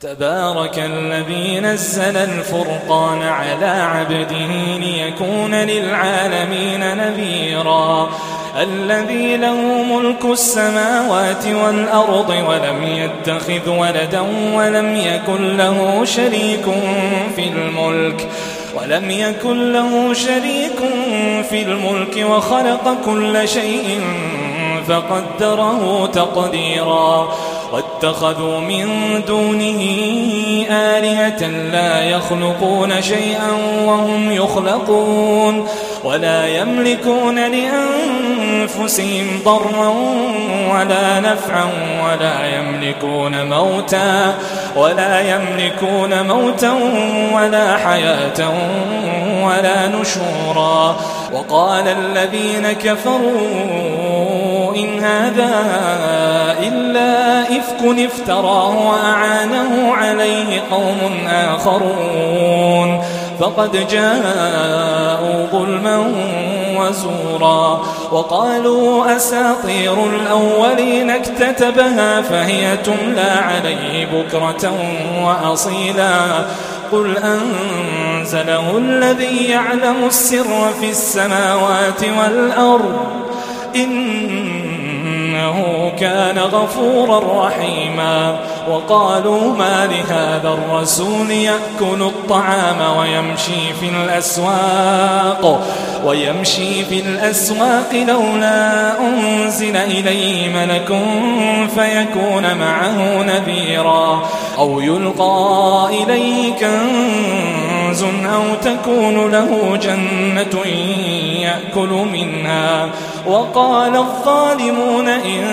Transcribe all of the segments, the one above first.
تبارك الذي نزل الفرقان على عبده ليكون للعالمين نذيرا الذي له ملك السماوات والأرض ولم يتخذ ولدا ولم يكن له شريك في الملك وخلق كل شيء فقدره تقديرا واتخذوا من دونه آلهة لا يخلقون شيئا وهم يخلقون ولا يملكون لأنفسهم ضرا ولا نفعا ولا يملكون موتا ولا حياة ولا نشورا وقال الذين كفروا إن هذا إلا إفك افتراه وأعانه عليه قوم آخرون فقد جاءوا ظلما وزورا وقالوا أساطير الأولين اكتتبها فهي تملى عليه بكرة وأصيلا قل أنزله الذي يعلم السر في السماوات والأرض إنه كان غفورا رحيما وقالوا ما لهذا الرسول يأكل الطعام ويمشي في الأسواق لولا أنزل إليه ملك فيكون معه نذيرا أو يلقى إليه كنز أو تكون له جنة يأكل منها وقال الظالمون إن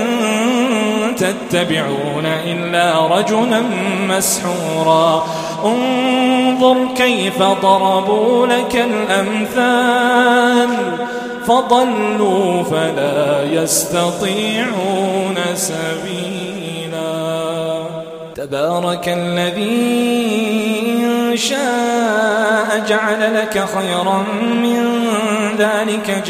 تتبعون إلا رجلا مسحورا انظر كيف ضربوا لك الأمثال فضلوا فلا يستطيعون سبيلا تبارك الذي إن شاء جعل لك خيرا من ذلك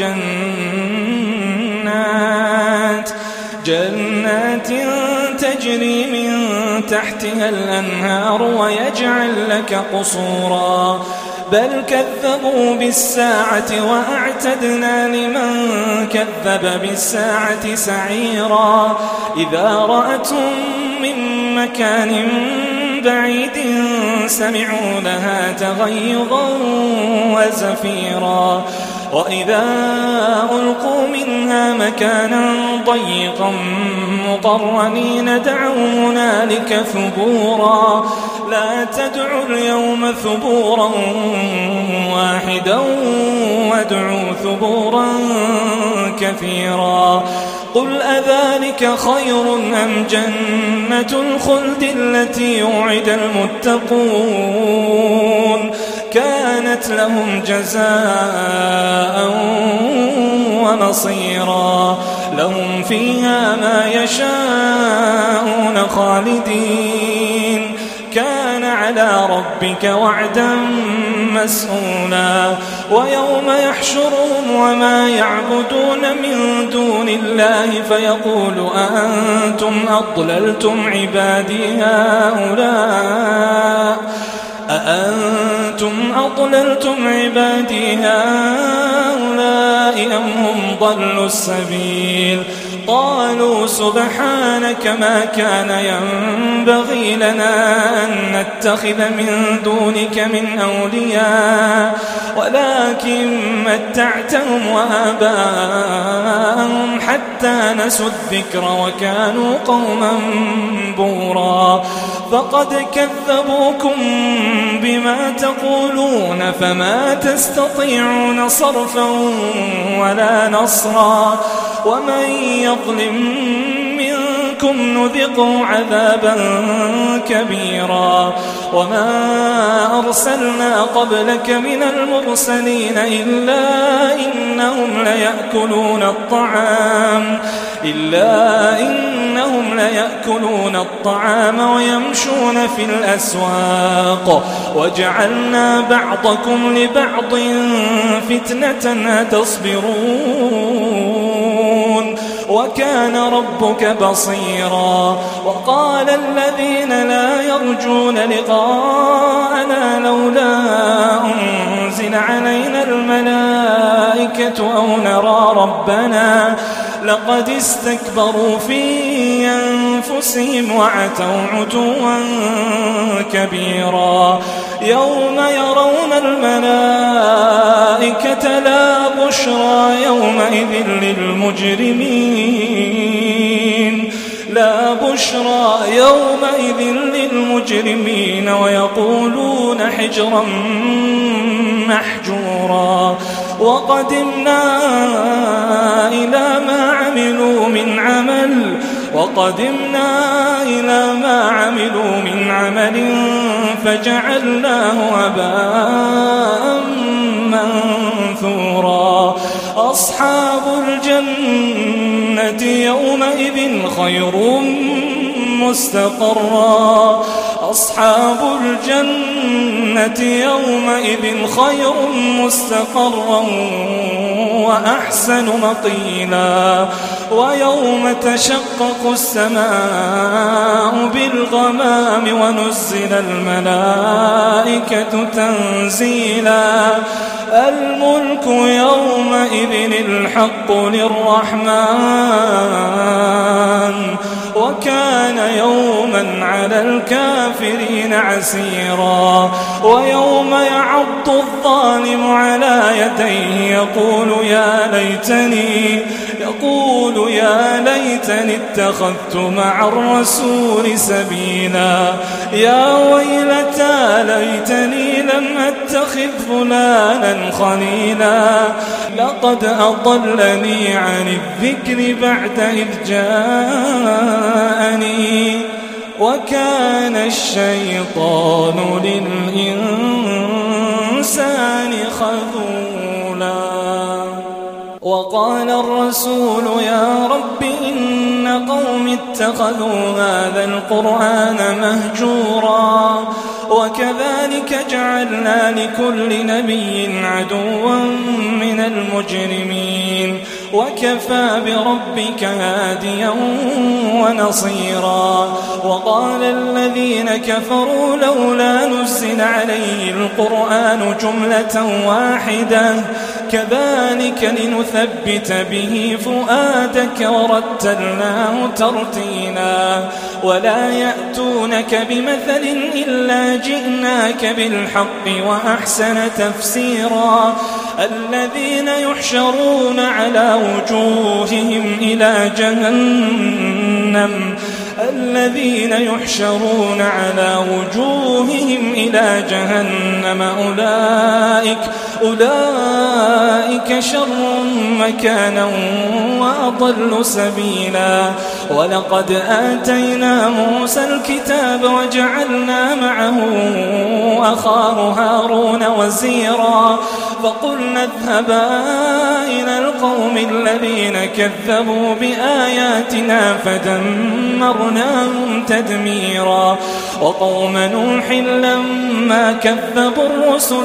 جنات تجري من تحتها الأنهار ويجعل لك قصورا بل كذبوا بالساعة وأعتدنا لمن كذب بالساعة سعيرا إذا رأتهم من مكان بعيد سمعوا لها تغيظا وزفيرا وإذا ألقوا منها مكانا ضيقا مقرنين دعوا هنالك ثبورا لا تدعوا اليوم ثبورا واحدا وادعوا ثبورا كثيرا قل أذلك خير أم جنة الخلد التي وعد المتقون كانت لهم جزاء ومصيرا لهم فيها ما يشاءون خالدين كان على ربك وعدا مسئولا ويوم يحشرهم وما يعبدون من دون الله فيقول أأنتم أضللتم عبادي هؤلاء أم هم ضلوا السبيل قالوا سبحانك ما كان ينبغي لنا أن نتخذ من دونك من أولياء ولكن متعتهم وآباءهم حتى نسوا الذكر وكانوا قوما بورا فقد كذبوكم بما تقولون فما تستطيعون صرفا ولا نصرا ومن يظلم منكم نذقه عذابا كبيرا وما أرسلنا قبلك من المرسلين إلا إنهم ليأكلون الطعام ويمشون في الأسواق وجعلنا بعضكم لبعض فتنة أتصبرون وكان ربك بصيرا. وقال الذين لا يرجون لقاءنا لولا أنزل علينا الملائكة أو نرى ربنا لقد استكبروا في أنفسهم وعتوا عتوا كبيرا. يوم يرون الملائكة لا بشرى يومئذ للمجرمين ويقولون حجرا محجورا. وقدمنا إلى ما عملوا من عمل فجعلناه هباء منثورا. أصحاب الجنة يومئذ خير مستقرا وأحسن مقيلا. ويوم تشقق السماء بالغمام ونزل الملائكة تنزيلا. الملك يومئذ الحق للرحمن وكان يوما على الكافرين عسيرا. ويوم يعض الظالم على يديه يقول يا ليتني اتخذت مع الرسول سبيلا. يا ويلتى ليتني لم أتخذ فلانا خليلا لقد أضلني عن الذكر بعد إذ جاءني وكان الشيطان للإنسان خذولا. وقال الرسول يا رب إن قوم اتخذوا هذا القرآن مهجورا. وكذلك جعلنا لكل نبي عدوا من المجرمين وكفى بربك هاديا ونصيرا. وقال الذين كفروا لولا نزل عليه القرآن جملة واحدة كذلك لنثبت به فؤادك ورتلناه ترتيلا. ولا يأتونك بمثل إلا جئناك بالحق وأحسن تفسيرا. الذين يحشرون على وجوههم إلى جهنم أولئك شر مكانا وأضل سبيلا. ولقد آتينا موسى الكتاب وجعلنا معه أخاه هارون وزيرا. فقلنا اذهبا إلى القوم الذين كذبوا بآياتنا فدمرناهم تدميرا. وقوم نوح لما كذبوا الرسل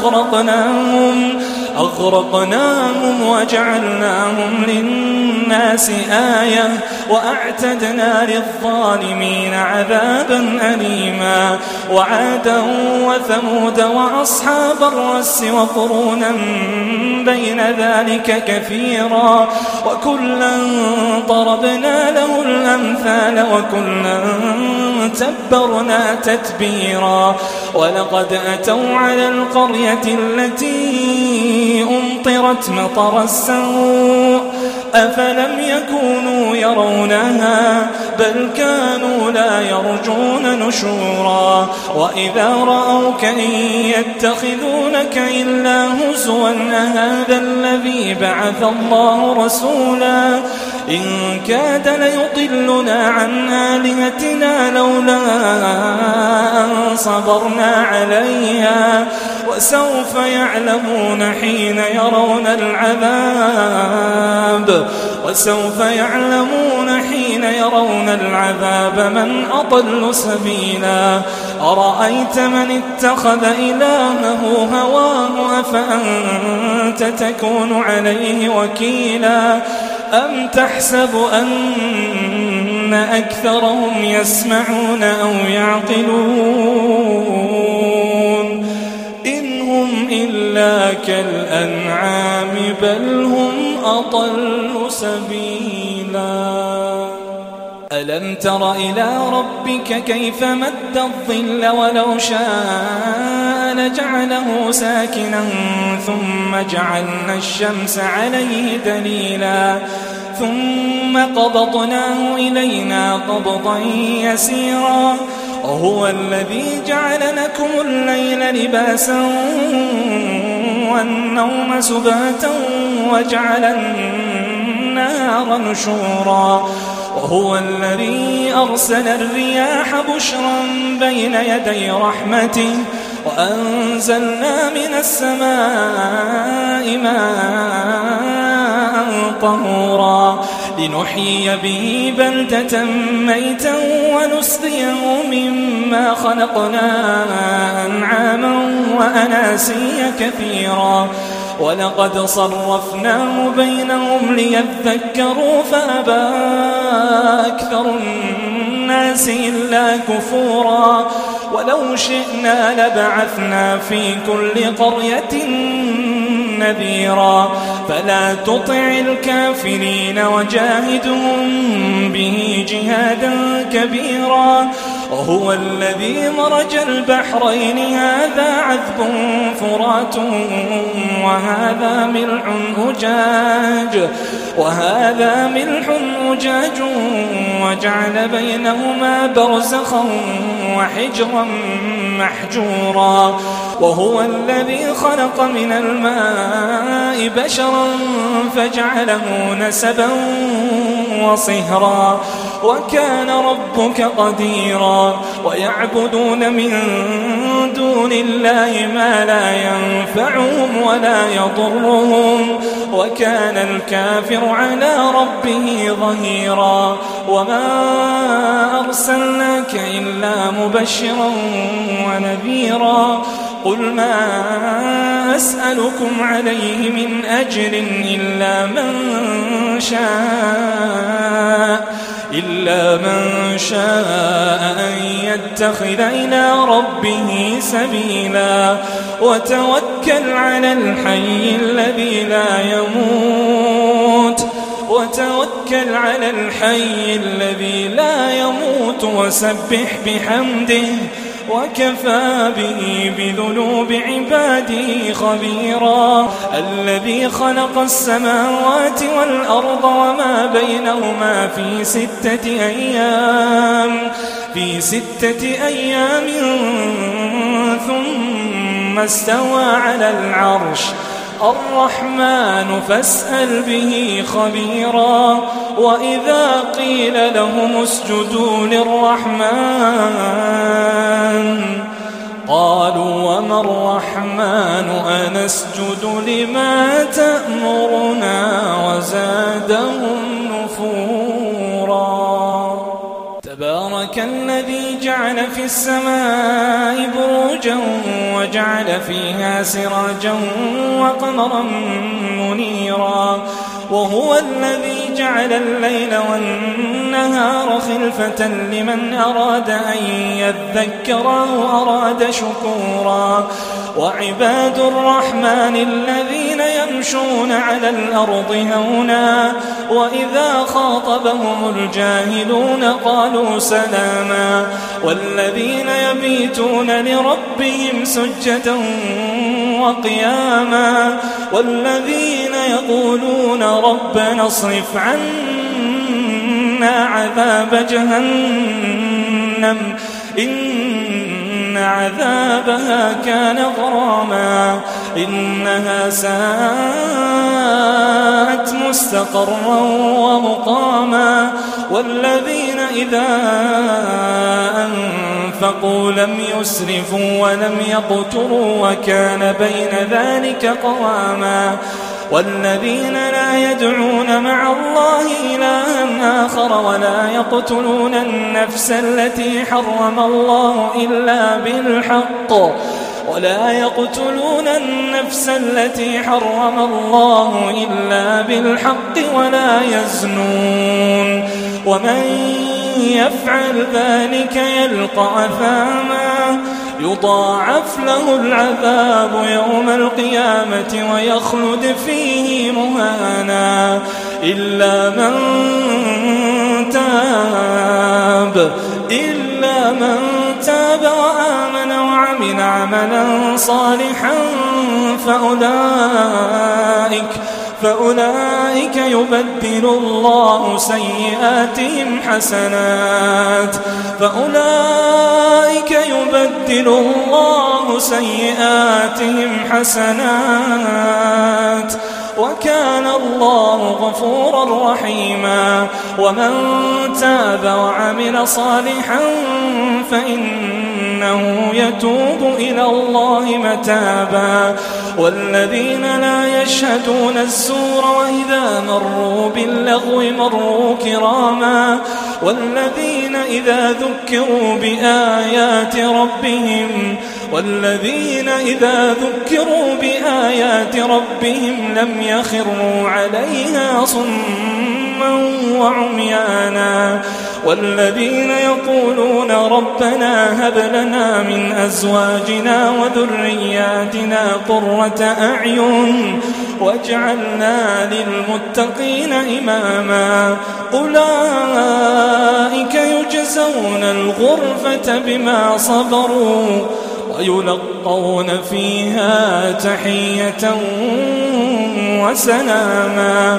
أغرقناهم وجعلناهم للناس آية وأعتدنا للظالمين عذابا أليما. وعادا وثمود وأصحاب الرس وقرونا بين ذلك كثيرا. وكلا ضربنا له الأمثال وكلا تبرنا تتبيرا. ولقد أتوا على القرية التي أمطرت مطر السوء أفلم يكونوا يرونها بل كانوا لا يرجون نشورا. وإذا رأوك إن يتخذونك إلا هزوا أهذا الذي بعث الله رسولا إن كاد ليضلنا عن آلهتنا لولا أن صبرنا عليها. وسوف يعلمون حين يرون العذاب من أضل سبيلا. أرأيت من اتخذ إلهه هواه أفأنت تكون عليه وكيلا أم تحسب أن أكثرهم يسمعون أو يعقلون إن هم إلا كالأنعام بل هم أضل سبيلا ألم تر إلى ربك كيف مد الظل ولو شاء لجعله ساكنا ثم جعلنا الشمس عليه دليلا ثم قبضناه إلينا قبضا يسيرا وهو الذي جعل لكم الليل لباسا والنوم سباتا وجعل النهار نشورا وهو الذي أرسل الرياح بشرا بين يدي رحمته وأنزلنا من السماء ماء طهورا لنحيي به بلدة ميتا ونسقيه مما خلقنا أنعاما وأناسيا كثيرا ولقد صرفناه بينهم ليذكروا فأبى أكثر الناس إلا كفورا ولو شئنا لبعثنا في كل قرية نذيرا فلا تطع الكافرين وجاهدهم به جهادا كبيرا وهو الذي مرج البحرين هذا عذب فرات وهذا ملح أجاج وجعل بينهما برزخا وحجرا محجورا وهو الذي خلق من الماء بشرا فجعله نسبا وصهرا وكان ربك قديرا ويعبدون من دون الله ما لا ينفعهم ولا يضرهم وكان الكافر على ربه ظهيرا وما أرسلناك إلا مبشرا ونذيرا قل ما أسألكم عليه من أجر إلا من شاء أن يتخذ إلى ربه سبيلا وتوكل على الحي الذي لا يموت وسبح بحمده وكفى به بذنوب عباده خبيرا الذي خلق السماوات والأرض وما بينهما في ستة أيام ثم استوى على العرش الرحمن فاسأل به خبيرا وإذا قيل لهم اسجدوا للرحمن قالوا وما الرحمن أنسجد لما تأمرنا وزادهم نفورا تبارك الذي جعل في السماء بروجا وجعل فيها سراجا وقمرا منيرا وهو الذي جعل الليل والنهار خلفة لمن أراد أن يذكر أو أراد شكورا وعباد الرحمن الذين يمشون على الأرض هونا وإذا خاطبهم الجاهلون قالوا سلاما والذين يبيتون لربهم سجدا وقياما والذين يقولون ربنا اصرف عنا عذاب جهنم إن عذابها كان غراما إنها ساءت مستقرا ومقاما والذين إذا أنفقوا لم يسرفوا ولم يقتروا وكان بين ذلك قواما والذين لا يدعون مع الله إلها آخر ولا يقتلون النفس التي حرم الله إلا بالحق ولا يقتلون النفس التي حرم الله إلا بالحق ولا يزنون ومن يفعل ذلك يلقى أثاما يضاعف له العذاب يوم القيامة ويخلد فيه مهانا إلا من تاب وآمن وعمل عملا صالحا فأولئك يبدل الله سيئاتهم حسنات وكان الله غفورا رحيما ومن تاب وعمل صالحا فإنه يتوب إلى الله متابا والذين لا يشهدون الزور وإذا مروا باللغو مروا كراما والذين إذا ذكروا بآيات ربهم لم يخروا عليها صما وعميانا والذين يقولون ربنا هب لنا من أزواجنا وذرياتنا قرة أعين واجعلنا للمتقين إماما أولئك يجزون الغرفة بما صبروا ويلقون فيها تحية وسلاما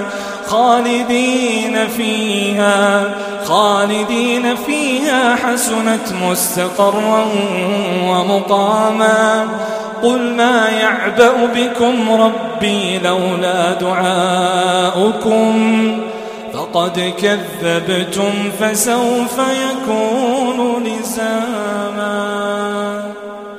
خالدين فيها حسنت مستقرا ومقاما قل ما يعبأ بكم ربي لولا دعاؤكم فقد كذبتم فسوف يكون لزاما.